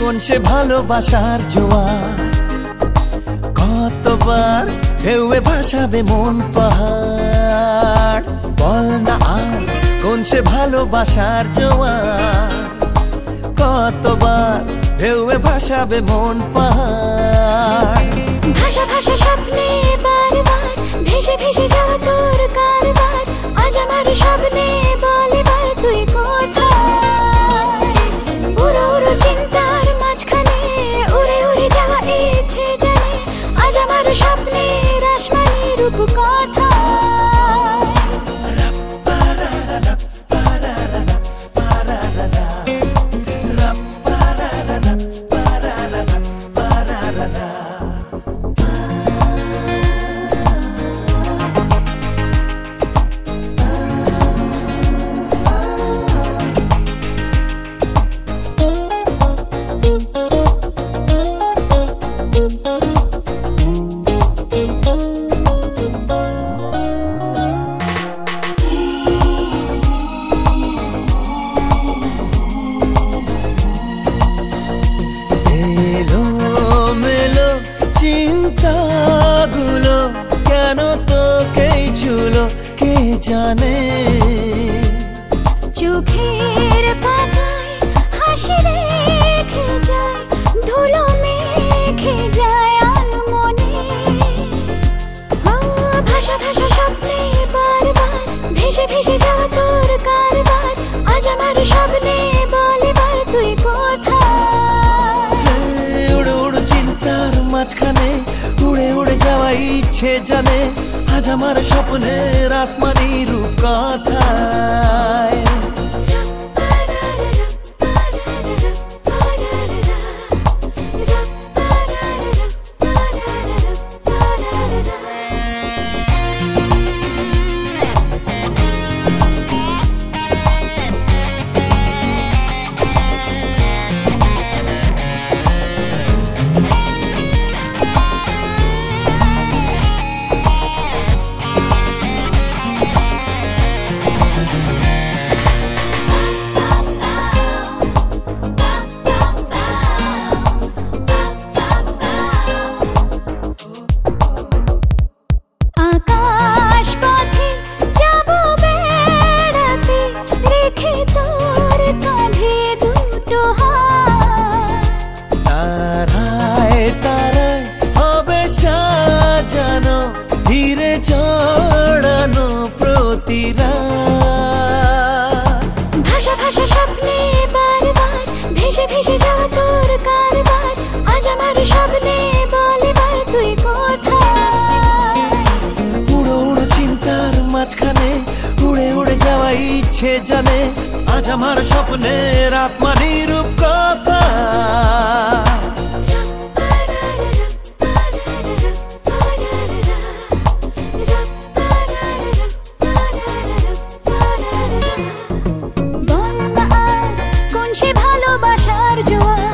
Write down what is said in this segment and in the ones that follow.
কোন সে ভালোবাসার জোয়ার, কতবার ঢেউয়ে ভাসাবে মন পাহাড়। বল না আর কোন সে ভালোবাসার জোয়ার, কতবার ঢেউয়ে ভাসাবে মন পাহাড়। ভাষা ভাষা স্বপ্নে বারবার ভেসে ভেসে যাওয়া তোর কারবার, আজ আমার স্বপ্নে বল এবার তুই কোথায়। উড়ো উড়ো চিন্তার মাঝখানে উড়ে উড়ে যাওয়া ইচ্ছে জানে, আজ আমার স্বপ্নের আসমানি রূপ কোথায়। চিন্তাগুলো কেন তোকেই ছুলো কে জানে। চোখের পাতায় হাসি রেখে যায়, ধুলো মেখে যায় আনমনে। ভাষা ভাষা স্বপ্নে বারবার ভেসে ভেসে যাওয়া তোর কারবার, আজ আমার স্বপ্নে বল এবার তুই কোথায়। উড়ো উড়ো চিন্তার মাঝখানে উড়ে উড়ে যাওয়া ইচ্ছে জানে, আজ আমার স্বপ্নের আসমানি রূপ কোথায়। ধীরে জড়ানো প্রতিরা ভাষা ভাষা স্বপ্নে বারবার ভেসে ভেসে যাওয়া তোর কারবার, আজ আমার স্বপ্নে বল এবার তুই কোথায়। উড়ো উড়ো চিন্তার মাঝখানে উড়ে উড়ে যাওয়া ইচ্ছে জানে, আজ আমার স্বপ্নের আসমানি রূপ কোথায়। ভালোবাসার জোয়ার,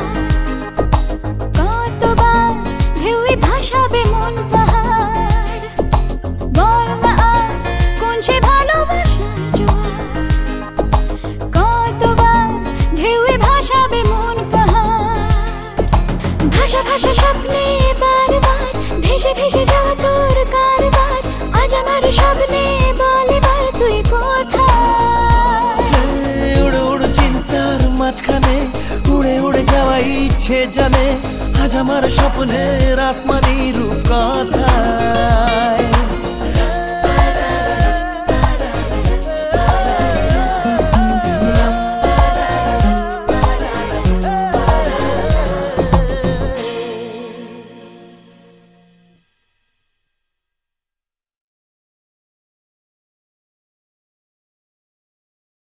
কতবার ঢেউয়ে ভাসাবে মন পাহাড়। বল না আর কোন সে ভালোবাসার জোয়ার, কতবার ঢেউয়ে ভাসাবে মন পাহাড়। ভাষা ভাষা স্বপ্নে বারবার ভেসে ভেসে যাওয়া তোর কারবার, আজ আমার স্বপ্নে বল এবার তুই কোথায়। উড়ো উড়ো চিন্তার মাঝখানে উড়ে উড়ে যাওয়া ইচ্ছে জানে, আজ আমার স্বপ্নের আসমানি রূপ কোথায়।